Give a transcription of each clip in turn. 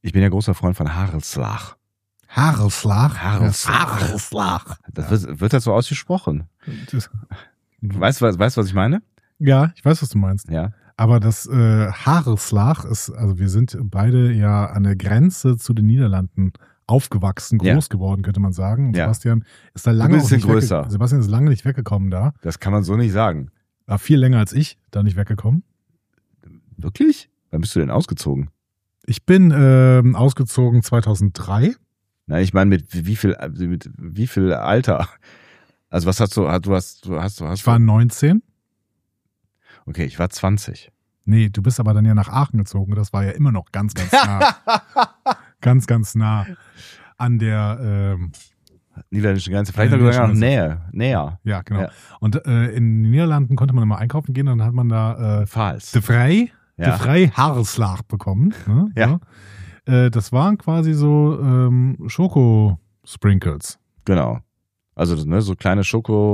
Ich bin ja großer Freund von Hagelslag. Hagelslag? Hagelslag. Das wird das so ausgesprochen? Weißt du, was ich meine? Ja, ich weiß, was du meinst. Ja. Aber das Hagelslag ist, also wir sind beide ja an der Grenze zu den Niederlanden aufgewachsen, groß geworden, könnte man sagen. Und Sebastian ist da lange Sebastian ist lange nicht weggekommen da. Das kann man so nicht sagen. War viel länger als ich da nicht weggekommen. Wirklich? Wann bist du denn ausgezogen? Ich bin ausgezogen 2003. Na, ich meine mit wie viel Alter? Also was hast du? Ich war 19. Okay, ich war 20. Nee, du bist aber dann ja nach Aachen gezogen. Das war ja immer noch ganz, ganz nah. ganz, ganz nah an der niederländische Grenze. Vielleicht sogar noch näher. Ja, genau. Ja. Und in den Niederlanden konnte man immer einkaufen gehen und dann hat man da de Vrij Hagelslag bekommen. Ne? Ja. Das waren quasi so Schoko-Sprinkles. Genau. Also so kleine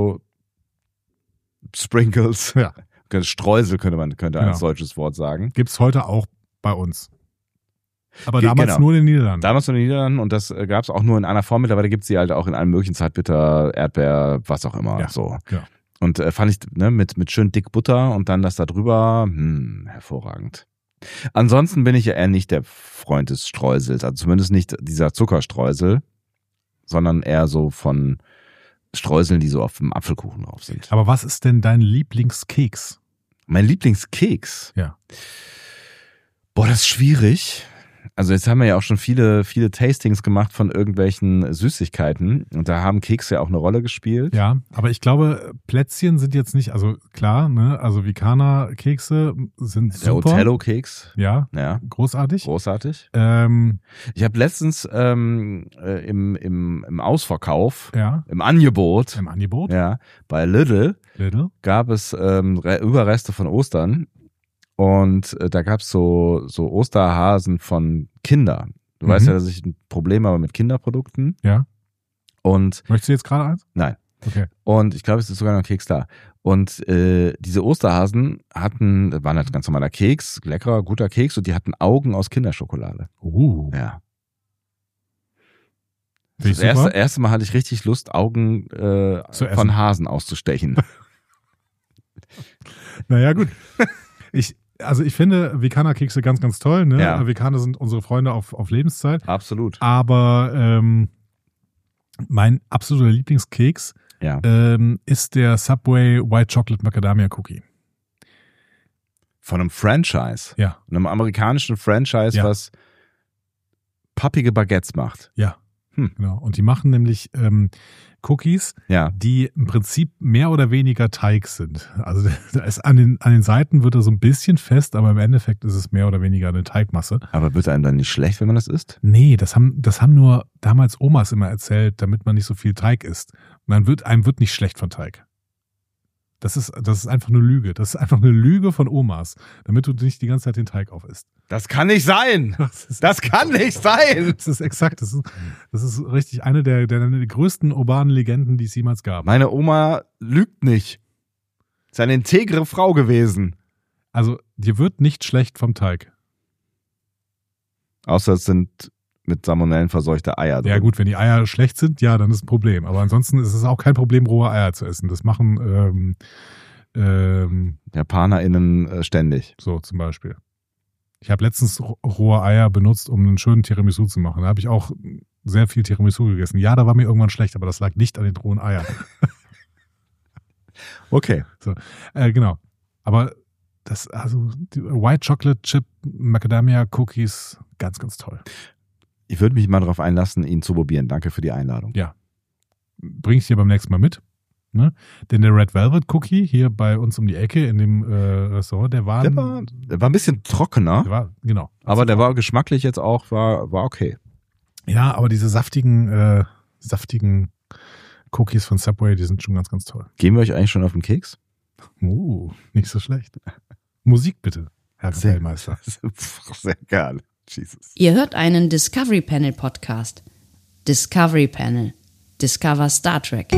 Schoko-Sprinkles. Ja. Streusel könnte ein solches Wort sagen. Gibt's heute auch bei uns. Aber damals nur in den Niederlanden. Damals nur in den Niederlanden und das gab es auch nur in einer Form. Mittlerweile gibt es sie halt auch in allen möglichen Zartbitter, Erdbeer, was auch immer. Ja, so. Ja. Und fand ich mit schön dick Butter und dann das da drüber, hervorragend. Ansonsten bin ich ja eher nicht der Freund des Streusels, also zumindest nicht dieser Zuckerstreusel, sondern eher so von Streuseln, die so auf dem Apfelkuchen drauf sind. Aber was ist denn dein Lieblingskeks? Mein Lieblingskeks? Ja. Boah, das ist schwierig. Also jetzt haben wir ja auch schon viele Tastings gemacht von irgendwelchen Süßigkeiten und da haben Kekse ja auch eine Rolle gespielt. Ja, aber ich glaube, Plätzchen sind jetzt nicht, also klar, ne, also Vicana-Kekse sind super. Der Otello-Keks. Ja, großartig. Großartig. Ich habe letztens im Ausverkauf, im Angebot, bei Lidl gab es Überreste von Ostern. Und da gab's so Osterhasen von Kinder. Du weißt ja, dass ich ein Problem habe mit Kinderprodukten. Ja. Und möchtest du jetzt gerade eins? Nein. Okay. Und ich glaube, es ist sogar noch ein Keks da. Und diese Osterhasen waren halt ganz normaler Keks, leckerer, guter Keks, und die hatten Augen aus Kinderschokolade. Ja. Das erste Mal hatte ich richtig Lust, Augen von Hasen auszustechen. Naja, gut. Ich finde Vicana-Kekse ganz, ganz toll. Ne? Ja. Vicana sind unsere Freunde auf Lebenszeit. Absolut. Aber mein absoluter Lieblingskeks ist der Subway White Chocolate Macadamia Cookie. Von einem Franchise? Ja. Einem amerikanischen Franchise, was pappige Baguettes macht? Ja. Genau. Und die machen nämlich Cookies, die im Prinzip mehr oder weniger Teig sind. Also da ist an den Seiten wird er so ein bisschen fest, aber im Endeffekt ist es mehr oder weniger eine Teigmasse. Aber wird einem dann nicht schlecht, wenn man das isst? Nee, das haben nur damals Omas immer erzählt, damit man nicht so viel Teig isst. Und dann einem wird nicht schlecht von Teig. Das ist einfach eine Lüge. Das ist einfach eine Lüge von Omas, damit du nicht die ganze Zeit den Teig aufisst. Das kann nicht sein! Das kann nicht sein! Das ist exakt. Das ist richtig eine der größten urbanen Legenden, die es jemals gab. Meine Oma lügt nicht. Ist eine integre Frau gewesen. Also, dir wird nicht schlecht vom Teig. Außer es sind mit Salmonellen verseuchte Eier drin. Ja gut, wenn die Eier schlecht sind, dann ist ein Problem. Aber ansonsten ist es auch kein Problem, rohe Eier zu essen. Das machen JapanerInnen ständig. So zum Beispiel. Ich habe letztens rohe Eier benutzt, um einen schönen Tiramisu zu machen. Da habe ich auch sehr viel Tiramisu gegessen. Ja, da war mir irgendwann schlecht, aber das lag nicht an den rohen Eiern. Okay. So, genau. Aber die White Chocolate Chip Macadamia Cookies, ganz, ganz toll. Ich würde mich mal darauf einlassen, ihn zu probieren. Danke für die Einladung. Ja. Bring ich dir beim nächsten Mal mit. Ne? Denn der Red Velvet Cookie hier bei uns um die Ecke in dem Restaurant, der war ein bisschen trockener. Genau. Aber der war geschmacklich jetzt auch, war okay. Ja, aber diese saftigen Cookies von Subway, die sind schon ganz, ganz toll. Gehen wir euch eigentlich schon auf den Keks? Nicht so schlecht. Musik bitte, Herr Kapellmeister. Sehr gerne. Jesus. Ihr hört einen Discovery Panel Podcast. Discovery Panel. Discover Star Trek.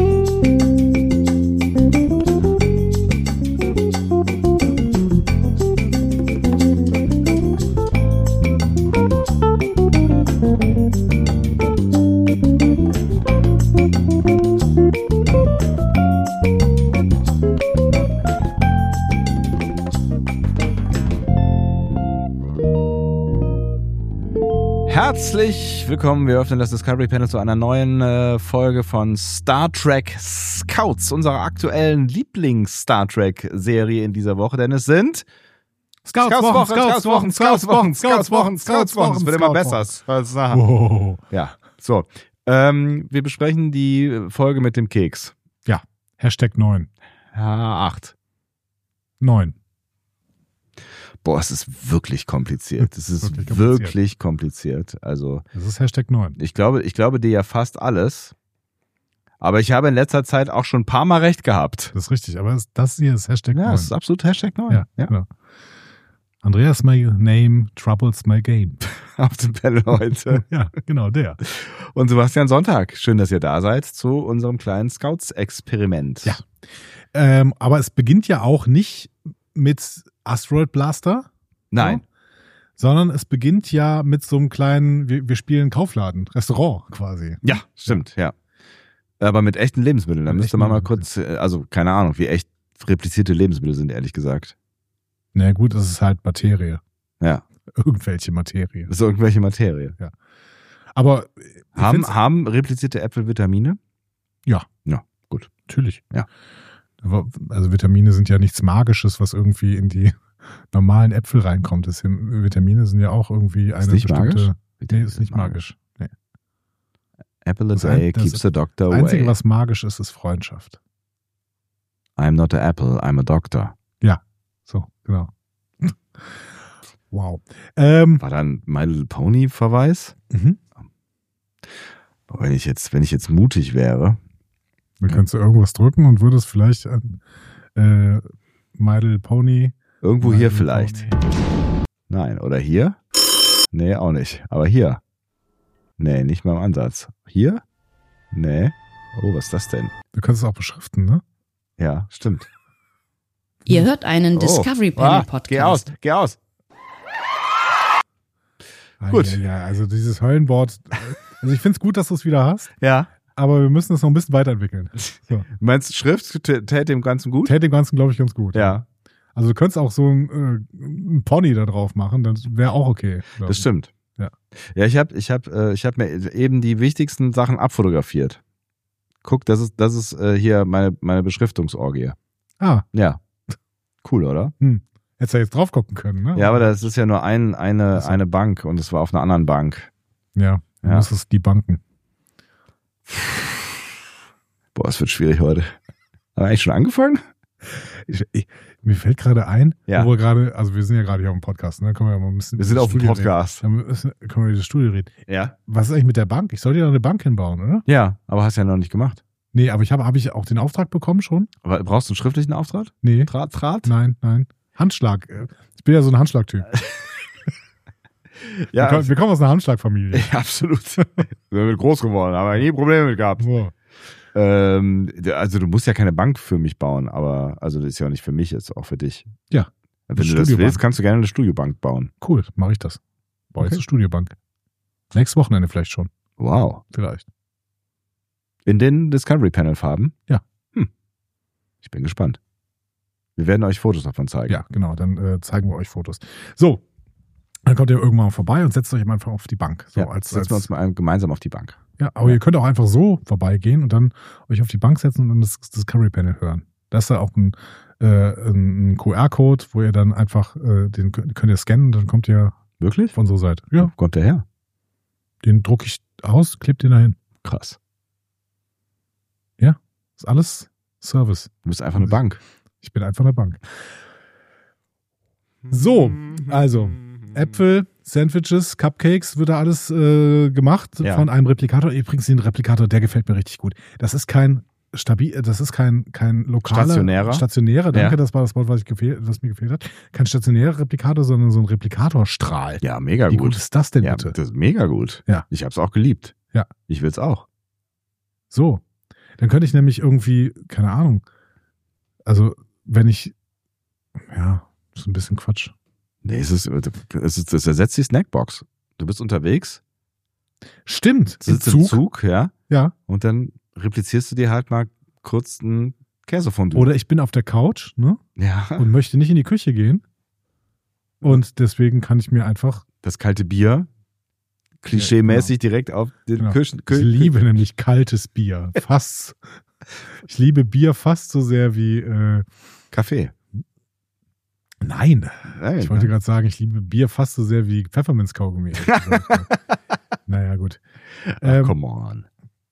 Herzlich willkommen, wir öffnen das Discovery Panel zu einer neuen Folge von Star Trek Scouts, unserer aktuellen Lieblings-Star Trek-Serie in dieser Woche, denn es sind Scouts-Wochen. Es wird immer besser. Wow. Ja, so. Wir besprechen die Folge mit dem Keks. Ja, #9. Ja, 8. 9. Boah, es ist wirklich kompliziert. Es ist wirklich kompliziert. Also, Das ist #9. ich glaube dir ja fast alles. Aber ich habe in letzter Zeit auch schon ein paar Mal recht gehabt. Das ist richtig, aber das hier ist #9. Ja, das ist absolut #9. Ja, genau. Andreas my name, troubles my game. Auf dem Panel heute. Ja, genau, der. Und Sebastian Sonntag. Schön, dass ihr da seid zu unserem kleinen Scouts-Experiment. Ja. Aber es beginnt ja auch nicht mit Asteroid Blaster. Nein. So, sondern es beginnt ja mit so einem kleinen, wir spielen Kaufladen, Restaurant quasi. Ja, stimmt, ja. Aber mit echten Lebensmitteln. Da müsste man mal kurz, also keine Ahnung, wie echt replizierte Lebensmittel sind, ehrlich gesagt. Na gut, das ist halt Materie. Ja. Irgendwelche Materie. Das ist irgendwelche Materie. Ja. Aber haben replizierte Äpfel Vitamine? Ja. Ja, gut. Natürlich. Ja. Also Vitamine sind ja nichts Magisches, was irgendwie in die normalen Äpfel reinkommt. Vitamine sind ja auch irgendwie eine Ist nicht bestimmte... magisch? Nee, ist nicht magisch. Nee. Apple a day keeps the doctor away. Das Einzige, was magisch ist, ist Freundschaft. I'm not an apple, I'm a doctor. Ja, so, genau. Wow. War da ein My Little Pony Verweis? Mhm. Wenn ich jetzt mutig wäre. Dann könntest du irgendwas drücken und würdest vielleicht an My Little Pony. Irgendwo My hier Little vielleicht. Pony. Nein, oder hier? Nee, auch nicht. Aber hier. Nee, nicht mal im Ansatz. Hier? Nee. Oh, was ist das denn? Du kannst es auch beschriften, ne? Ja, stimmt. Ihr hört einen Discovery Panel Podcast. Geh aus. Gut. Ja, also dieses Höllenboard. Also ich finde es gut, dass du es wieder hast, Ja. aber wir müssen es noch ein bisschen weiterentwickeln. So. Meinst du, Schrift täte dem Ganzen gut? Täte dem Ganzen, glaube ich, ganz gut. Ja, Also du könntest auch so ein Pony da drauf machen, das wäre auch okay. das stimmt. Ja. Ja, ich hab mir eben die wichtigsten Sachen abfotografiert. Guck, das ist hier meine Beschriftungsorgie. Ah, Ja. Cool, oder? hättest du ja jetzt drauf gucken können, ne? Ja, aber das ist ja nur eine Bank und es war auf einer anderen Bank. Ja, du Ja. musstest die Banken. Boah, es wird schwierig heute. Haben wir eigentlich schon angefangen? Mir fällt gerade ein, Ja. wo wir gerade, also wir sind ja gerade hier auf dem Podcast, ne? Können wir ja mal ein bisschen Wir sind über auf das dem Studio Podcast. Reden. Dann können wir über das Studio reden. Ja. Was ist eigentlich mit der Bank? Ich sollte ja noch eine Bank hinbauen, oder? Ja, aber hast ja noch nicht gemacht. Nee, aber hab ich auch den Auftrag bekommen schon? Aber brauchst du einen schriftlichen Auftrag? Nee. Draht? Nein. Handschlag. Ich bin ja so ein Handschlagtyp. Ja, Wir kommen aus einer Handschlagfamilie. ja, absolut. Wir sind groß geworden, aber nie Probleme mit gehabt. So. Also du musst ja keine Bank für mich bauen, aber also das ist ja auch nicht für mich, ist auch für dich. Ja. Wenn du das Studiobank. willst, kannst du gerne eine Studiobank bauen. Cool, mache ich das. Baue jetzt Okay. eine Studiobank. Nächstes Wochenende vielleicht schon. Wow. Vielleicht. In den Discovery Panel Farben? Ja. Ich bin gespannt. Wir werden euch Fotos davon zeigen. Ja, genau. Dann zeigen wir euch Fotos. So. Dann kommt ihr irgendwann mal vorbei und setzt euch einfach auf die Bank. So, Ja, setzen wir uns mal gemeinsam auf die Bank. Ja, aber ihr könnt auch einfach so vorbeigehen und dann euch auf die Bank setzen und dann das Discovery Panel hören. Da ist da auch ein QR-Code, wo ihr dann einfach, den könnt ihr scannen, dann kommt ihr Wirklich? auf unsere Seite. Ja, Wo kommt der her? den drucke ich aus, klebt den dahin. Krass. Ist alles Service. Du bist einfach eine Bank. Ich bin einfach eine Bank. So, also Äpfel, Sandwiches, Cupcakes, wird da alles gemacht Ja. von einem Replikator. Übrigens, den Replikator, der gefällt mir richtig gut. Das ist kein kein lokaler, stationärer, danke, Ja. das war das Wort, was mir gefehlt hat. Kein stationärer Replikator, sondern so ein Replikatorstrahl. Ja, mega Wie gut. gut ist das denn Ja, bitte? das ist mega gut. Ja. Ich hab's auch geliebt. Ja. Ich will's auch. So, dann könnte ich nämlich irgendwie, keine Ahnung, also wenn ich, ja, das ist ein bisschen Quatsch. Nee, das ersetzt die Snackbox. Du bist unterwegs, Stimmt, sitzt im Zug, ja, Ja. und dann replizierst du dir halt mal kurz einen Käsefondue. Oder ich bin auf der Couch, ne, ja, und möchte nicht in die Küche gehen. Und deswegen kann ich mir einfach, das kalte Bier klischee-mäßig direkt auf den Genau. Küchen. Ich liebe nämlich kaltes Bier. Ich liebe Bier fast so sehr wie Kaffee. Nein. Nein, Ich wollte gerade sagen, ich liebe Bier fast so sehr wie Pfefferminzkaugummi. Naja, gut. Come on.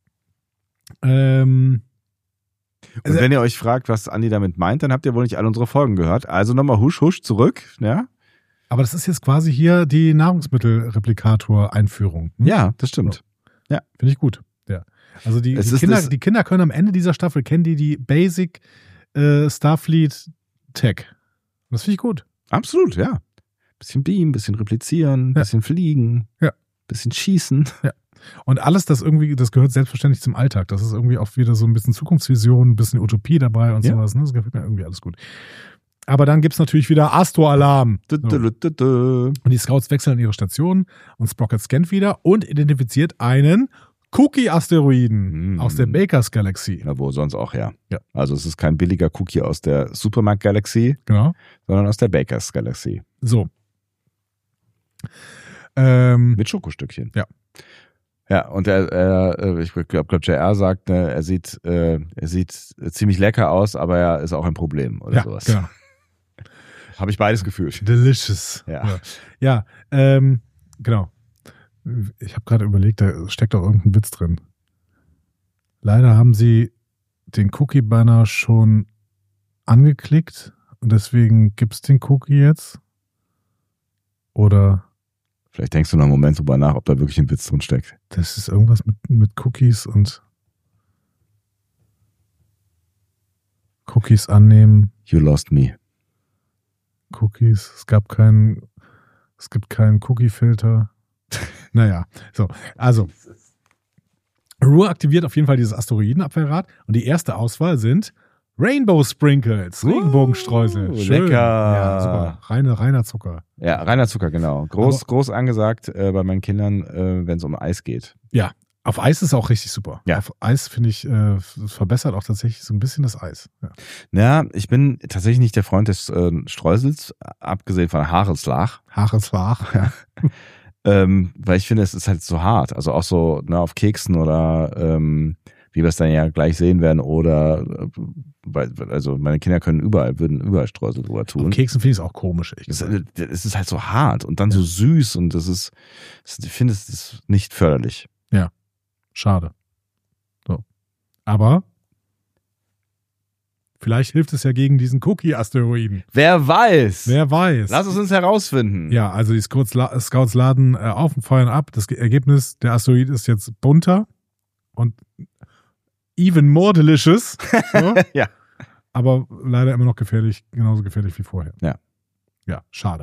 Ähm, Und wenn ihr euch fragt, was Andi damit meint, dann habt ihr wohl nicht alle unsere Folgen gehört. Also nochmal husch, husch zurück. Ja, aber das ist jetzt quasi hier die Nahrungsmittelreplikator-Einführung. Hm? ja, das stimmt. Finde ich gut. Ja. Also die Es ist Kinder, das- die Kinder können am Ende dieser Staffel kennen die Basic Starfleet Tech. Und das finde ich gut. Absolut, ja. Bisschen beamen, bisschen replizieren, Ja. bisschen fliegen, Ja. bisschen schießen. Und alles, das gehört selbstverständlich zum Alltag. Das ist irgendwie auch wieder so ein bisschen Zukunftsvision, ein bisschen Utopie dabei und Ja. sowas. Ne? Das gefällt mir irgendwie alles gut. Aber dann gibt's natürlich wieder Astro-Alarm. So. Und die Scouts wechseln ihre Station und Sprocket scannt wieder und identifiziert einen Cookie-Asteroiden aus der Bakers Galaxie. Na, wo sonst auch, ja. Ja. Also es ist kein billiger Cookie aus der Supermarkt-Galaxie, Genau. sondern aus der Bakers-Galaxie. So. Mit Schokostückchen. Ja. Ja, und ich glaube, JR sagt, ne, er sieht ziemlich lecker aus, aber er ist auch ein Problem oder Ja, sowas. genau. Habe ich beides gefühlt. Delicious. Ja. Ja, genau. Ich habe gerade überlegt, da steckt doch irgendein Witz drin. Leider haben sie den Cookie-Banner schon angeklickt und deswegen gibt es den Cookie jetzt. Oder Vielleicht denkst du noch einen Moment drüber nach, ob da wirklich ein Witz drin steckt. das ist irgendwas mit Cookies und Cookies annehmen. You lost me. Cookies. Es gibt keinen Cookie-Filter. Naja, so. Also, Ruhr aktiviert auf jeden Fall dieses Asteroidenabwehrrad und die erste Auswahl sind Rainbow Sprinkles, Regenbogenstreusel. Schön. lecker. Ja, super. Reiner Zucker. Ja, reiner Zucker, genau. Groß angesagt bei meinen Kindern, wenn es um Eis geht. Ja, auf Eis ist auch richtig super. Ja. Auf Eis, finde ich, verbessert auch tatsächlich so ein bisschen das Eis. Ja. Ja, ich bin tatsächlich nicht der Freund des Streusels, abgesehen von Haarelslach. Haarenswach. Ja. Weil ich finde, es ist halt so hart. Also auch so auf Keksen oder wie wir es dann ja gleich sehen werden oder also meine Kinder würden überall Streusel drüber Auf tun. Keksen finde ich es auch komisch. Es ist halt so hart und dann so süß und ich finde, es ist nicht förderlich. Schade. So. Aber vielleicht hilft es ja gegen diesen Cookie-Asteroiden. Wer weiß? Wer weiß. Lass es uns herausfinden. Ja, also die Scouts laden auf und feuern ab. Das Ergebnis, der Asteroid ist jetzt bunter und even more delicious. So. Ja. Aber leider immer noch gefährlich, genauso gefährlich wie vorher. Ja. Ja, schade.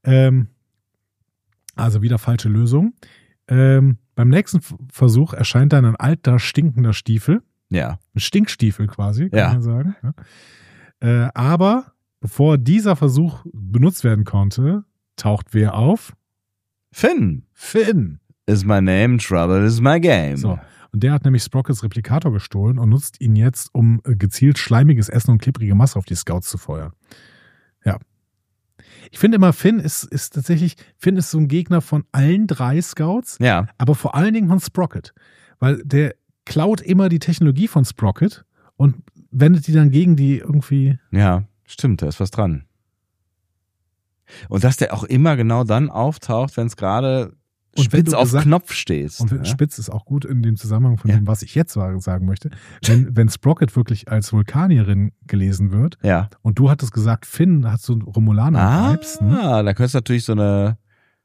Also wieder falsche Lösung. Beim nächsten Versuch erscheint dann ein alter, stinkender Stiefel. Ja. Ein Stinkstiefel quasi, kann Ja. man sagen. Ja. Aber bevor dieser Versuch benutzt werden konnte, taucht wer auf? Finn Finn. is my name, trouble is my game. So. Und der hat nämlich Sprockets Replikator gestohlen und nutzt ihn jetzt, um gezielt schleimiges Essen und klebrige Masse auf die Scouts zu feuern. Ja. Ich finde immer, Finn ist so ein Gegner von allen 3 Scouts, Ja. aber vor allen Dingen von Sprocket. Weil der klaut immer die Technologie von Sprocket und wendet die dann gegen die irgendwie. Ja, stimmt, da ist was dran. Und dass der auch immer genau dann auftaucht, wenn es gerade Und wenn spitz du auf gesagt- Knopf stehst. Und ne? Spitz ist auch gut in dem Zusammenhang von Ja. dem, was ich jetzt sagen möchte. Wenn Sprocket wirklich als Vulkanierin gelesen wird Ja. und du hattest gesagt, Finn hat so Romulaner-Vibes, ne? Da könnte es natürlich so eine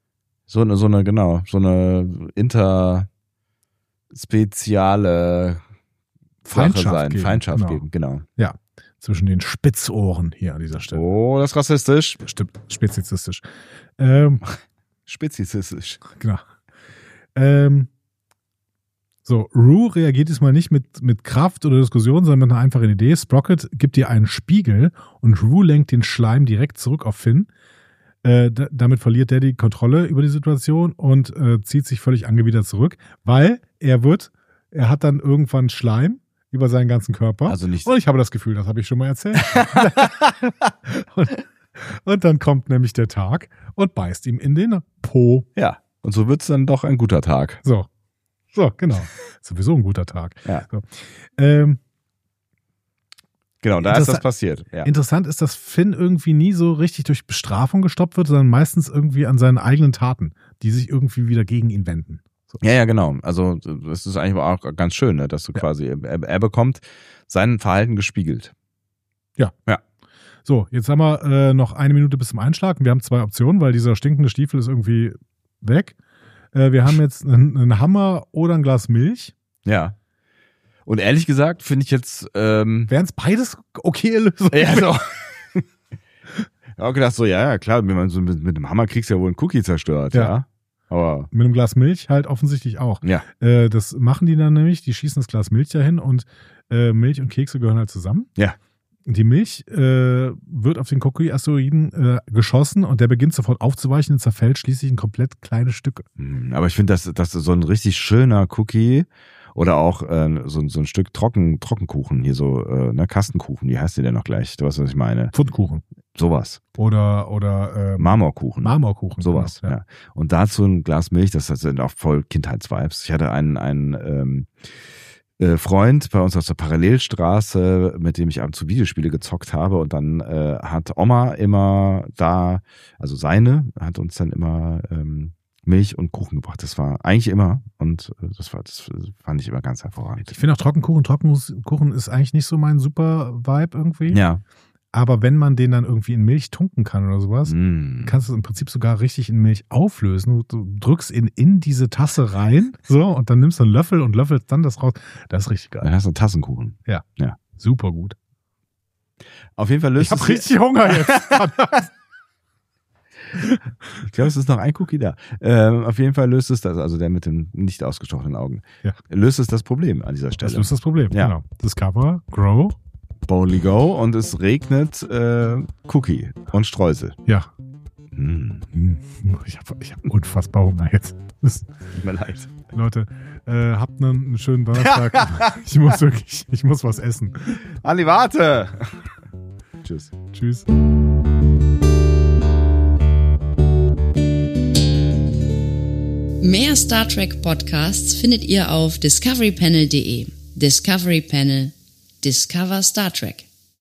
interspeziale Feindschaft sein. geben, Feindschaft genau. geben, genau. Ja, zwischen den Spitzohren hier an dieser Stelle. Oh, das ist rassistisch. Stimmt, speziesistisch. Speziesistisch. Genau. So, Rue reagiert diesmal nicht mit Kraft oder Diskussion, sondern mit einer einfachen Idee. Sprocket gibt ihr einen Spiegel und Rue lenkt den Schleim direkt zurück auf Finn. Damit verliert der die Kontrolle über die Situation und zieht sich völlig angewidert zurück, weil er hat dann irgendwann Schleim über seinen ganzen Körper. Also nicht. Und ich habe das Gefühl, das habe ich schon mal erzählt. und dann kommt nämlich der Tag und beißt ihm in den Po. Ja. Und so wird es dann doch ein guter Tag. So, genau. Sowieso ein guter Tag. Ja. So. Genau, da ist das passiert. Ja. Interessant ist, dass Finn irgendwie nie so richtig durch Bestrafung gestoppt wird, sondern meistens irgendwie an seinen eigenen Taten, die sich irgendwie wieder gegen ihn wenden. So. Ja, genau. Also das ist eigentlich auch ganz schön, ne, dass du quasi, er bekommt sein Verhalten gespiegelt. Ja. So, jetzt haben wir noch 1 Minute bis zum Einschlag. Wir haben 2 Optionen, weil dieser stinkende Stiefel ist irgendwie weg. Wir haben jetzt einen Hammer oder ein Glas Milch. Ja. Und ehrlich gesagt finde ich jetzt wären es beides okay Lösungen? Ja, so. Ich habe auch gedacht so, ja, klar, wenn man so mit dem Hammer kriegst du ja wohl einen Cookie zerstört, ja. Aber mit einem Glas Milch halt offensichtlich auch. Ja. Das machen die dann nämlich, die schießen das Glas Milch dahin und Milch und Kekse gehören halt zusammen. Ja. Die Milch wird auf den Cookie-Asteroiden geschossen und der beginnt sofort aufzuweichen und zerfällt schließlich in komplett kleine Stücke. Aber ich finde, dass so ein richtig schöner Cookie oder auch so ein Stück Trockenkuchen, hier so Kastenkuchen, wie heißt die denn noch gleich? Du weißt, was ich meine. Pfundkuchen. Sowas. Oder Marmorkuchen. Sowas, genau, ja. Und dazu ein Glas Milch, das sind auch voll Kindheitsvibes. Ich hatte einen Freund bei uns aus der Parallelstraße, mit dem ich ab und zu Videospiele gezockt habe, und dann hat Oma immer also seine, hat uns dann immer Milch und Kuchen gebracht. Das war eigentlich immer, und das fand ich immer ganz hervorragend. Ich finde auch Trockenkuchen ist eigentlich nicht so mein super Vibe irgendwie. Ja. Aber wenn man den dann irgendwie in Milch tunken kann oder sowas, kannst du es im Prinzip sogar richtig in Milch auflösen. Du drückst ihn in diese Tasse rein, so, und dann nimmst du einen Löffel und löffelst dann das raus. Das ist richtig geil. Dann hast du einen Tassenkuchen. Ja. Super gut. Auf jeden Fall löst Ich habe richtig Hunger jetzt. Ich glaube, es ist noch ein Cookie da. Auf jeden Fall löst es das, also der mit den nicht ausgestochenen Augen, löst es das Problem an dieser Stelle. Das löst das Problem, genau. Discover, Grow, Boldly Go, und es regnet Cookie und Streusel. Ja. Ich hab unfassbar Hunger jetzt. Tut mir leid. Leute, habt einen schönen Donnerstag. Ich muss was essen. Andi, warte! Tschüss. Tschüss. Mehr Star Trek Podcasts findet ihr auf discoverypanel.de. Discovery Panel. Discover Star Trek.